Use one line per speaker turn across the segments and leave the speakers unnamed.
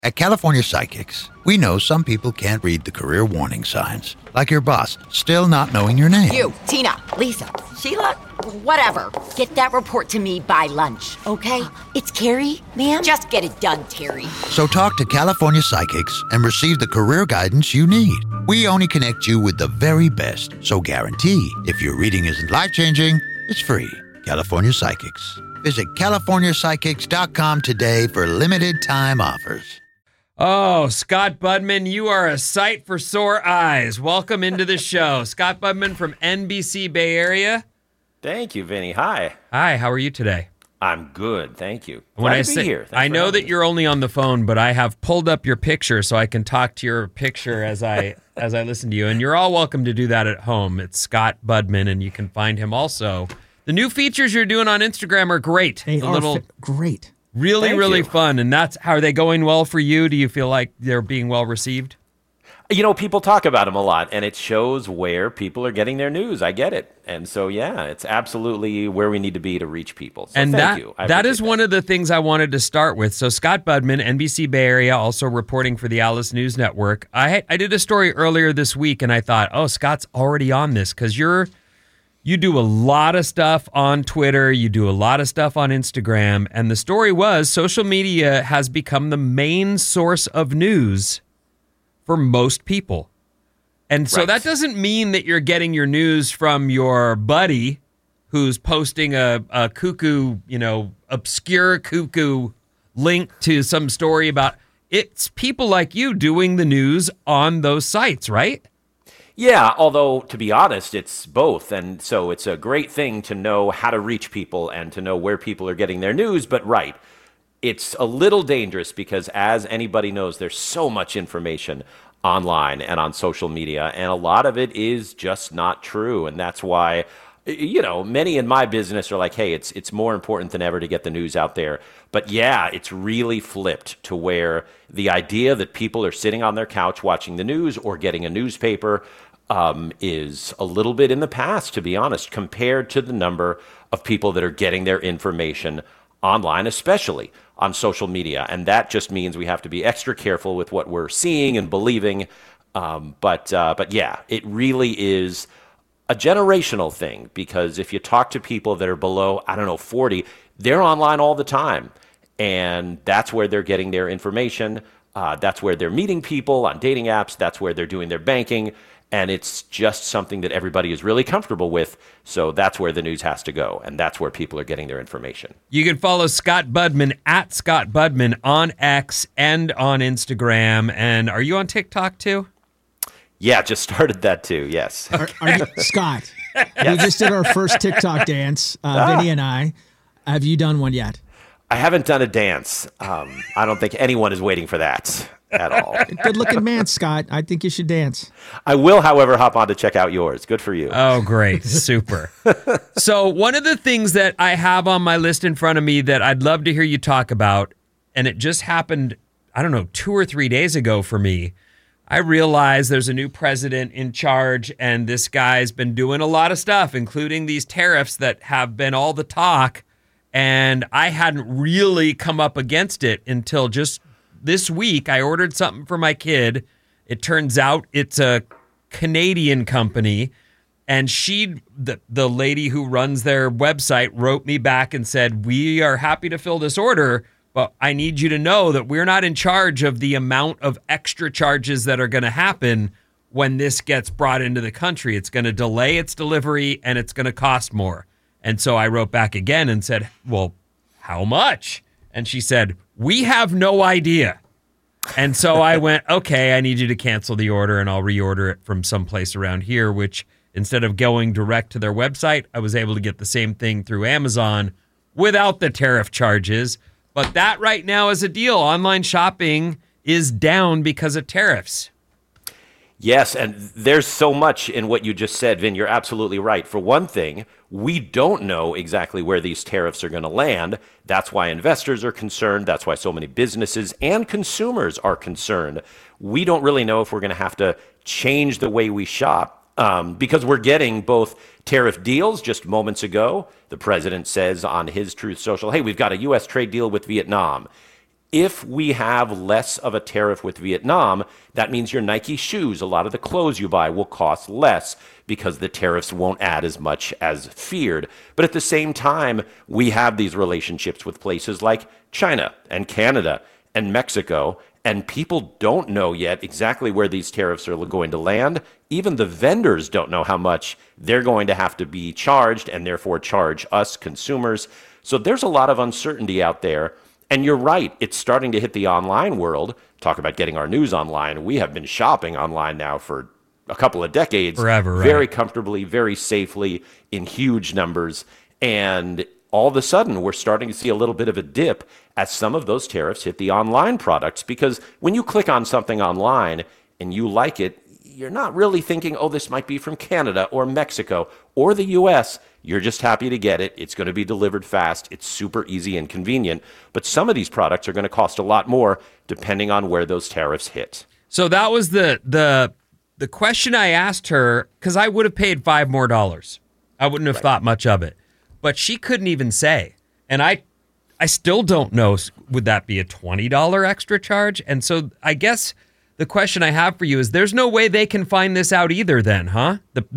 At California Psychics, we know some people can't read the career warning signs, like your boss still not knowing your name.
You, Tina, Lisa, Sheila, whatever. Get that report to me by lunch, okay? It's Carrie, ma'am. Just get it done, Terry.
So talk to California Psychics and receive the career guidance you need. We only connect you with the very best, so guarantee if your reading isn't life-changing, it's free. California Psychics. Visit CaliforniaPsychics.com today for limited time offers.
Oh, Scott Budman, you are a sight for sore eyes. Welcome into the show. Scott Budman from NBC Bay Area.
Thank you, Vinny. Hi.
Hi, how are you today?
I'm good, thank you.
When to be here. I know that you're only on the phone, but I have pulled up your picture so I can talk to your picture as I listen to you. And you're all welcome to do that at home. It's Scott Budman, and you can find him also. The new features you're doing on Instagram are great.
They are great.
Really fun. And are they going well for you? Do you feel like they're being well received?
You know, people talk about them a lot, and it shows where people are getting their news. I get it. And so, yeah, it's absolutely where we need to be to reach people. So
and
thank you.
That is one of the things I wanted to start with. So Scott Budman, NBC Bay Area, also reporting for the Alice News Network. I did a story earlier this week, and I thought, oh, Scott's already on this because you do a lot of stuff on Twitter. You do a lot of stuff on Instagram. And the story was social media has become the main source of news for most people. And so that doesn't mean that you're getting your news from your buddy who's posting a cuckoo, obscure cuckoo link to some story about it's people like you doing the news on those sites, right?
Yeah, although, to be honest, it's both. And so it's a great thing to know how to reach people and to know where people are getting their news. But right, it's a little dangerous because, as anybody knows, there's so much information online and on social media, and a lot of it is just not true. And that's why, many in my business are like, hey, it's more important than ever to get the news out there. But yeah, it's really flipped to where the idea that people are sitting on their couch watching the news or getting a newspaper is a little bit in the past, to be honest, compared to the number of people that are getting their information online, especially on social media. And that just means we have to be extra careful with what we're seeing and believing. But yeah, it really is a generational thing, because if you talk to people that are below, 40, they're online all the time. And that's where they're getting their information. That's where they're meeting people on dating apps. That's where they're doing their banking. And it's just something that everybody is really comfortable with. So that's where the news has to go. And that's where people are getting their information.
You can follow Scott Budman at Scott Budman on X and on Instagram. And are you on TikTok too?
Yeah, just started that too, yes.
Are you, Scott, we just did our first TikTok dance, Vinny and I. Have you done one yet?
I haven't done a dance. I don't think anyone is waiting for that at all.
Good-looking man, Scott. I think you should dance.
I will, however, hop on to check out yours. Good for you.
Oh, great. Super. So one of the things that I have on my list in front of me that I'd love to hear you talk about, and it just happened, 2 or 3 days ago for me. I realize there's a new president in charge, and this guy's been doing a lot of stuff, including these tariffs that have been all the talk. And I hadn't really come up against it until just this week. I ordered something for my kid. It turns out it's a Canadian company. And the lady who runs their website wrote me back and said, we are happy to fill this order, but I need you to know that we're not in charge of the amount of extra charges that are going to happen when this gets brought into the country. It's going to delay its delivery and it's going to cost more. And so I wrote back again and said, well, how much? And she said, we have no idea. And so I went, okay, I need you to cancel the order and I'll reorder it from someplace around here, which instead of going direct to their website, I was able to get the same thing through Amazon without the tariff charges. But that right now is a deal. Online shopping is down because of tariffs.
Yes, and there's so much in what you just said, Vin. You're absolutely right. For one thing, we don't know exactly where these tariffs are going to land. That's why investors are concerned. That's why so many businesses and consumers are concerned. We don't really know if we're going to have to change the way we shop because we're getting both tariff deals. Just moments ago, the president says on his Truth Social, hey, we've got a U.S. trade deal with Vietnam. If we have less of a tariff with Vietnam, that means your Nike shoes, a lot of the clothes you buy will cost less because the tariffs won't add as much as feared. But at the same time, we have these relationships with places like China and Canada and Mexico, and people don't know yet exactly where these tariffs are going to land. Even the vendors don't know how much they're going to have to be charged and therefore charge us consumers. So there's a lot of uncertainty out there. And you're right, it's starting to hit the online world. Talk about getting our news online. We have been shopping online now for a couple of decades.
Forever, right?
Very comfortably, very safely, in huge numbers. And all of a sudden, we're starting to see a little bit of a dip as some of those tariffs hit the online products. Because when you click on something online and you like it, you're not really thinking, oh, this might be from Canada or Mexico or the U.S., You're just happy to get it. It's going to be delivered fast. It's super easy and convenient. But some of these products are going to cost a lot more depending on where those tariffs hit.
So that was the question I asked her, because I would have paid $5 more. I wouldn't have thought much of it. But she couldn't even say. And I still don't know, would that be a $20 extra charge? And so I guess the question I have for you is, there's no way they can find this out either then, huh?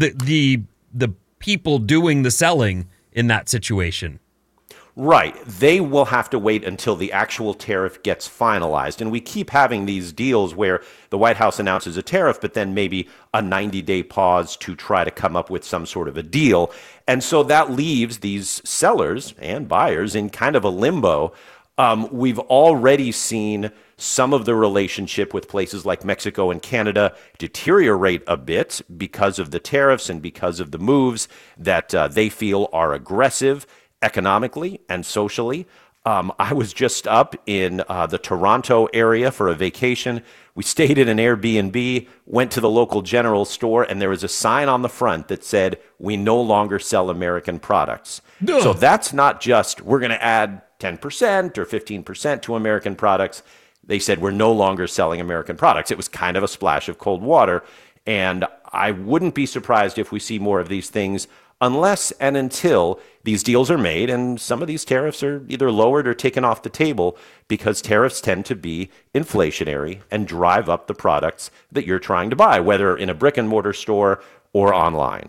The people doing the selling in that situation.
Right. They will have to wait until the actual tariff gets finalized. And we keep having these deals where the White House announces a tariff, but then maybe a 90-day pause to try to come up with some sort of a deal. And so that leaves these sellers and buyers in kind of a limbo. We've already seen some of the relationship with places like Mexico and Canada deteriorate a bit because of the tariffs and because of the moves that they feel are aggressive economically and socially. I was just up in the Toronto area for a vacation. We stayed in an Airbnb, went to the local general store, and there was a sign on the front that said, "We no longer sell American products." Ugh. So that's not just, we're going to add 10% or 15% to American products. They said, we're no longer selling American products. It was kind of a splash of cold water. And I wouldn't be surprised if we see more of these things unless and until these deals are made and some of these tariffs are either lowered or taken off the table, because tariffs tend to be inflationary and drive up the products that you're trying to buy, whether in a brick and mortar store or online.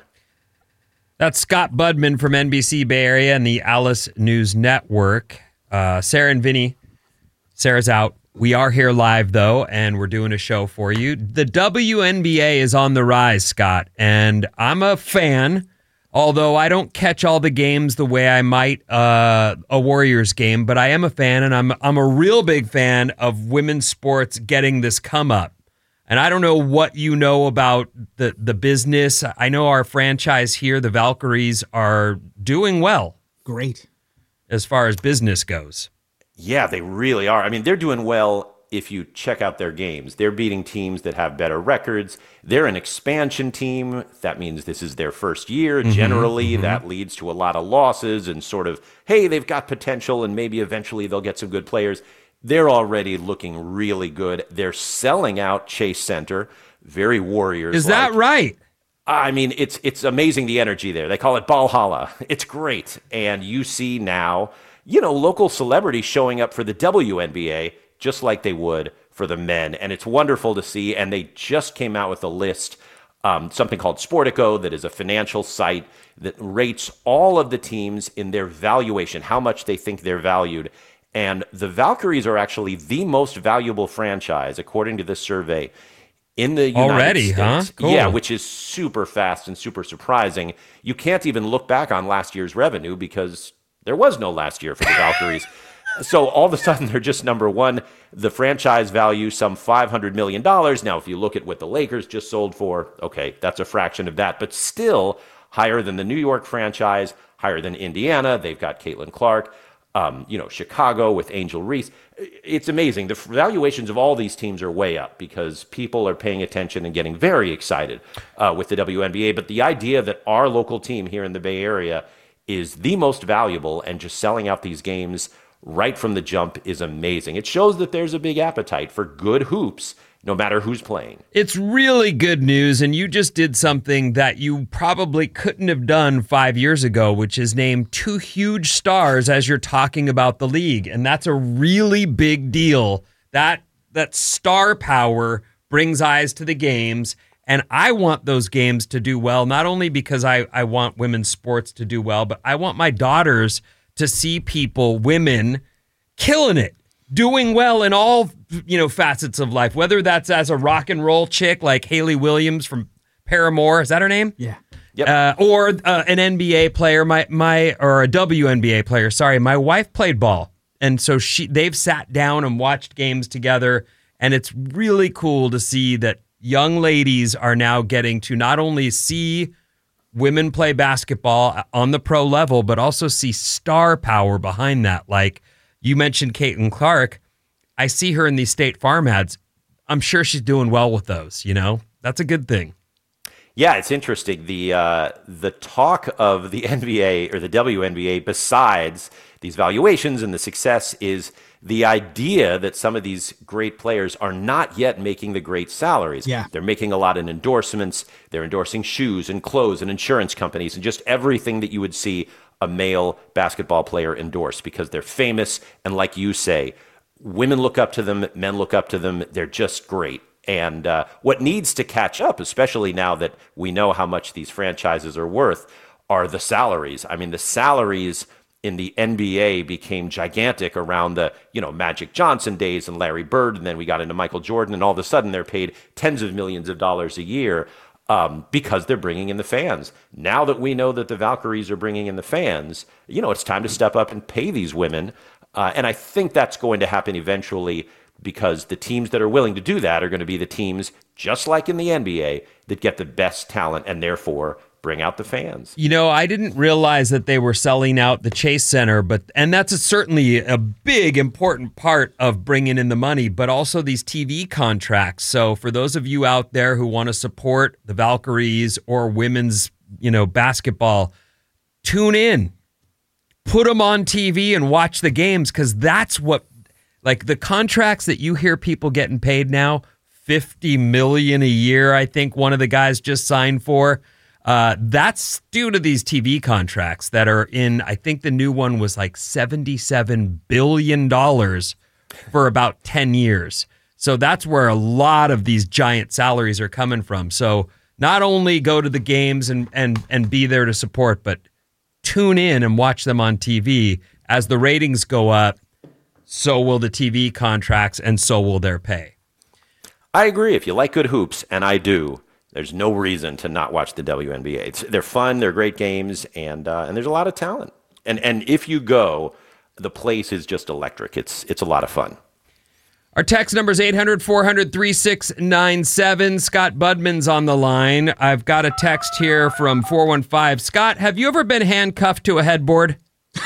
That's Scott Budman from NBC Bay Area and the Alice News Network. Sarah and Vinny. Sarah's out. We are here live, though, and we're doing a show for you. The WNBA is on the rise, Scott, and I'm a fan, although I don't catch all the games the way I might a Warriors game, but I am a fan, and I'm a real big fan of women's sports getting this come up. And I don't know what you know about the business. I know our franchise here, the Valkyries, are doing well.
Great.
As far as business goes.
Yeah, they really are. I mean, they're doing well if you check out their games. They're beating teams that have better records. They're an expansion team. That means this is their first year. Generally, that leads to a lot of losses and sort of, hey, they've got potential and maybe eventually they'll get some good players. They're already looking really good. They're selling out Chase Center. Very Warriors.
Is that right?
I mean, it's amazing, the energy there. They call it Valhalla. It's great. And you see now, local celebrities showing up for the WNBA just like they would for the men. And it's wonderful to see. And they just came out with a list, something called Sportico, that is a financial site that rates all of the teams in their valuation, how much they think they're valued. And the Valkyries are actually the most valuable franchise, according to this survey, in the United States.
Huh? Cool.
Yeah, which is super fast and super surprising. You can't even look back on last year's revenue because there was no last year for the Valkyries. So all of a sudden, they're just number one. The franchise value, some $500 million. Now, if you look at what the Lakers just sold for, okay, that's a fraction of that, but still higher than the New York franchise, higher than Indiana. They've got Caitlin Clark. Chicago with Angel Reese. It's amazing. The valuations of all these teams are way up because people are paying attention and getting very excited with the WNBA. But the idea that our local team here in the Bay Area is the most valuable and just selling out these games right from the jump is amazing. It shows that there's a big appetite for good hoops no matter who's playing.
It's really good news, and you just did something that you probably couldn't have done 5 years ago, which is name two huge stars as you're talking about the league, and that's a really big deal. That star power brings eyes to the games, and I want those games to do well, not only because I want women's sports to do well, but I want my daughters to see women killing it, doing well in all, facets of life, whether that's as a rock and roll chick like Hayley Williams from Paramore. Is that her name?
Yeah.
Yep.
Or an NBA player, or a WNBA player. Sorry, my wife played ball, and so they've sat down and watched games together, and it's really cool to see that young ladies are now getting to not only see women play basketball on the pro level, but also see star power behind that. Like you mentioned, Caitlin Clark. I see her in these State Farm ads. I'm sure she's doing well with those. That's a good thing.
Yeah, it's interesting. The talk of the NBA or the WNBA, besides these valuations and the success, is the idea that some of these great players are not yet making the great salaries.
Yeah.
They're making a lot in endorsements. They're endorsing shoes and clothes and insurance companies and just everything that you would see a male basketball player endorse because they're famous. And like you say, women look up to them, men look up to them. They're just great. And what needs to catch up, especially now that we know how much these franchises are worth, are the salaries. I mean, the salaries in the NBA became gigantic around the, Magic Johnson days and Larry Bird, and then we got into Michael Jordan, and all of a sudden they're paid tens of millions of dollars a year because they're bringing in the fans. Now that we know that the Valkyries are bringing in the fans, it's time to step up and pay these women. And I think that's going to happen eventually because the teams that are willing to do that are going to be the teams, just like in the NBA, that get the best talent and therefore bring out the fans.
I didn't realize that they were selling out the Chase Center, and that's certainly a big, important part of bringing in the money, but also these TV contracts. So for those of you out there who want to support the Valkyries or women's, basketball, tune in, put them on TV and watch the games, because that's what, like the contracts that you hear people getting paid now, $50 million a year, I think one of the guys just signed for. That's due to these TV contracts that are in, I think the new one was like $77 billion for about 10 years. So that's where a lot of these giant salaries are coming from. So not only go to the games and be there to support, but tune in and watch them on TV. As the ratings go up, so will the TV contracts and so will their pay.
I agree. If you like good hoops, and I do, there's no reason to not watch the WNBA. They're fun, they're great games, and there's a lot of talent. And if you go, the place is just electric. It's a lot of fun.
Our text number is 800-400-3697. Scott Budman's on the line. I've got a text here from 415. Scott, have you ever been handcuffed to a headboard?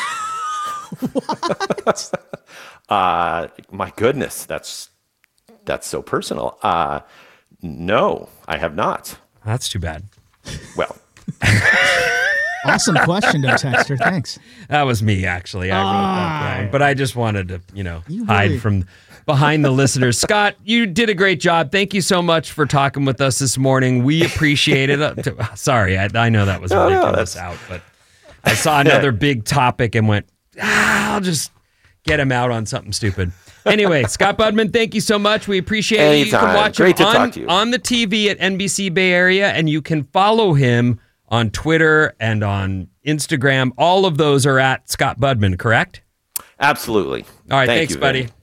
What?
My goodness, that's so personal. No, I have not.
That's too bad.
Well,
awesome question, though, Texter. Thanks.
That was me, actually. I wrote that down, but I just wanted to,
You
hide
really-
from behind the listeners. Scott, you did a great job. Thank you so much for talking with us this morning. We appreciate it. Sorry, I know that was ridiculous but I saw another big topic and went, I'll just get him out on something stupid. Anyway, Scott Budman, thank you so much. We appreciate it. You can watch
Great
him
to talk to you.
on the TV at NBC Bay Area, and you can follow him on Twitter and on Instagram. All of those are at Scott Budman, correct?
absolutely.
All right,
Thank
thanks,
you,
buddy.
Vinny.